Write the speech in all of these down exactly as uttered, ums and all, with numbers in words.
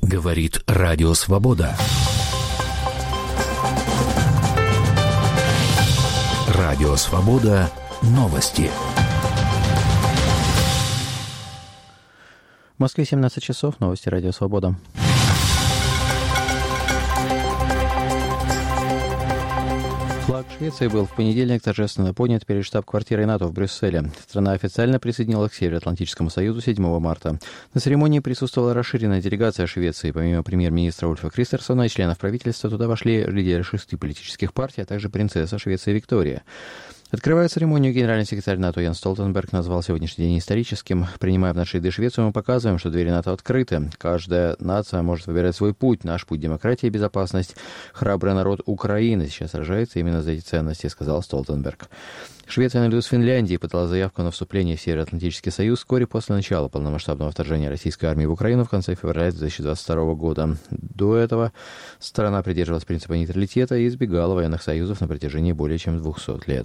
Говорит Радио Свобода. Радио Свобода. Новости. В Москве семнадцать часов. Новости Радио Свобода. Флаг Швеции был в понедельник торжественно поднят перед штаб-квартирой НАТО в Брюсселе. Страна официально присоединилась к Североатлантическому союзу седьмого марта. На церемонии присутствовала расширенная делегация Швеции. Помимо премьер-министра Ульфа Кристерсона и членов правительства, туда вошли лидеры шести политических партий, а также принцесса Швеции Виктория. Открывая церемонию, генеральный секретарь НАТО Йенс Столтенберг назвал сегодняшний день историческим. Принимая в наши ряды Швецию, мы показываем, что двери НАТО открыты. Каждая нация может выбирать свой путь. Наш путь — демократия и безопасность. Храбрый народ Украины сейчас сражается именно за эти ценности, сказал Столтенберг. Швеция наряду с Финляндией подала заявку на вступление в Североатлантический союз вскоре после начала полномасштабного вторжения российской армии в Украину в конце февраля две тысячи двадцать второго года. До этого страна придерживалась принципа нейтралитета и избегала военных союзов на протяжении более чем двухсот лет.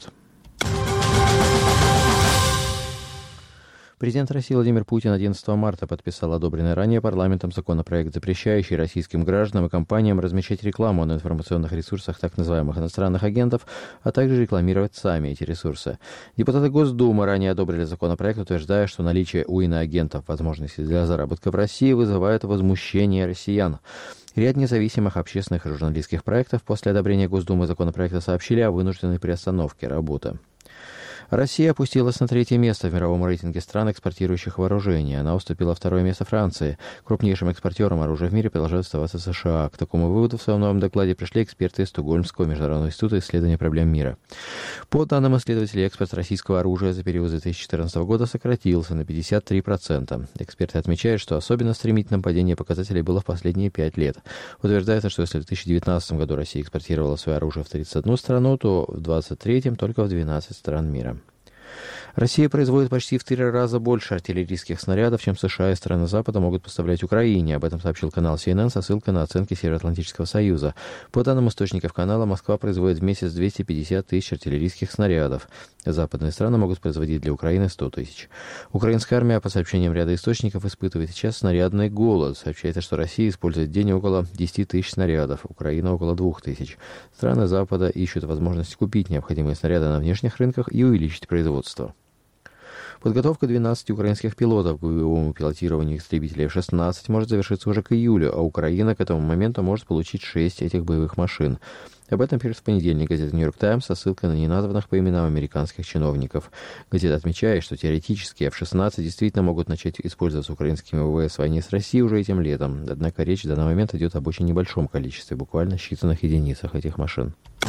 Президент России Владимир Путин одиннадцатого марта подписал одобренный ранее парламентом законопроект, запрещающий российским гражданам и компаниям размещать рекламу на информационных ресурсах так называемых иностранных агентов, а также рекламировать сами эти ресурсы. Депутаты Госдумы ранее одобрили законопроект, утверждая, что наличие у иноагентов возможностей для заработка в России вызывает возмущение россиян. Ряд независимых общественных и журналистских проектов после одобрения Госдумы законопроекта сообщили о вынужденной приостановке работы. Россия опустилась на третье место в мировом рейтинге стран, экспортирующих вооружение. Она уступила второе место Франции. Крупнейшим экспортером оружия в мире продолжают оставаться США. К такому выводу в своем новом докладе пришли эксперты из Стокгольмского международного института исследования проблем мира. По данным исследователей, экспорт российского оружия за период с две тысячи четырнадцатого года сократился на пятьдесят три процента. Эксперты отмечают, что особенно стремительным падение показателей было в последние пять лет. Утверждается, что если в две тысячи девятнадцатом году Россия экспортировала свое оружие в тридцать одну страну, то в две тысячи двадцать третьем только в двенадцать стран мира. Россия производит почти в три раза больше артиллерийских снарядов, чем США и страны Запада могут поставлять Украине. Об этом сообщил канал си эн эн со ссылкой на оценки Североатлантического союза. По данным источников канала, Москва производит в месяц двести пятьдесят тысяч артиллерийских снарядов. Западные страны могут производить для Украины сто тысяч. Украинская армия, по сообщениям ряда источников, испытывает сейчас снарядный голод. Сообщается, что Россия использует в день около десяти тысяч снарядов, Украина около двух тысяч. Страны Запада ищут возможность купить необходимые снаряды на внешних рынках и увеличить производство. Подготовка двенадцати украинских пилотов к боевому пилотированию истребителей эф шестнадцать может завершиться уже к июлю, а Украина к этому моменту может получить шесть этих боевых машин. Об этом пишет в понедельник газета «Нью-Йорк Таймс» со ссылкой на неназванных по именам американских чиновников. Газета отмечает, что теоретически эф шестнадцать действительно могут начать использоваться украинскими ВВС в войне с Россией уже этим летом. Однако речь в данный момент идет об очень небольшом количестве, буквально считанных единицах этих машин.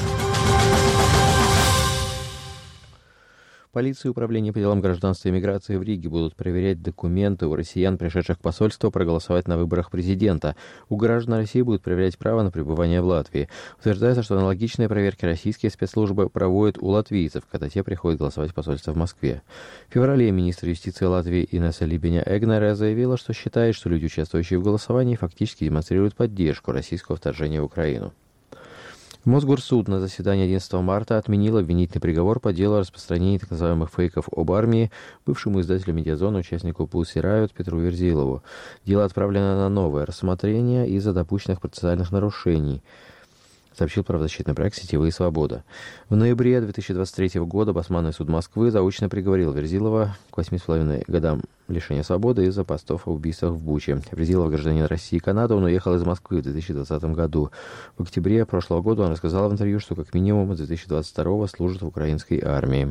Полиция и Управление по делам гражданства и миграции в Риге будут проверять документы у россиян, пришедших в посольство проголосовать на выборах президента. У граждан России будут проверять право на пребывание в Латвии. Утверждается, что аналогичные проверки российские спецслужбы проводят у латвийцев, когда те приходят голосовать в посольство в Москве. В феврале министр юстиции Латвии Инесса Либеня-Эгнере заявила, что считает, что люди, участвующие в голосовании, фактически демонстрируют поддержку российского вторжения в Украину. Мосгорсуд на заседании одиннадцатого марта отменил обвинительный приговор по делу о распространении так называемых фейков об армии бывшему издателю «Медиазона», участнику Pussy Riot Петру Верзилову. Дело отправлено на новое рассмотрение из-за допущенных процессуальных нарушений, сообщил правозащитный проект «Сетевые свободы». В ноябре две тысячи двадцать третьего года Басманный суд Москвы заочно приговорил Верзилова к восьми с половиной годам лишения свободы из-за постов о убийствах в Буче. Верзилов, гражданин России и Канады, он уехал из Москвы в две тысячи двадцатом году. В октябре прошлого года он рассказал в интервью, что как минимум с две тысячи двадцать второго служит в украинской армии.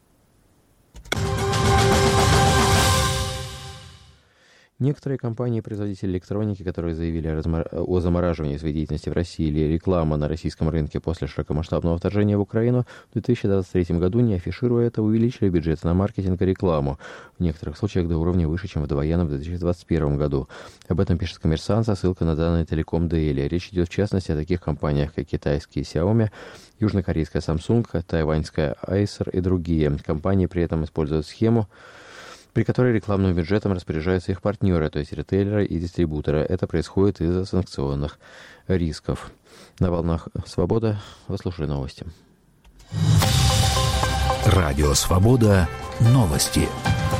Некоторые компании-производители электроники, которые заявили о, размор... о замораживании своей деятельности в России или реклама на российском рынке после широкомасштабного вторжения в Украину, в две тысячи двадцать третьем году, не афишируя это, увеличили бюджеты на маркетинг и рекламу. В некоторых случаях до уровня выше, чем вдвоем в две тысячи двадцать первом году. Об этом пишет «Коммерсант» со ссылкой на данные Telecom Daily. Речь идет в частности о таких компаниях, как китайские Xiaomi, южнокорейская Samsung, тайваньская Acer и другие. Компании при этом используют схему, при которой рекламным бюджетом распоряжаются их партнеры, то есть ритейлеры и дистрибьюторы. Это происходит из-за санкционных рисков. На волнах «Свобода» вы слушали новости. Радио «Свобода». Новости.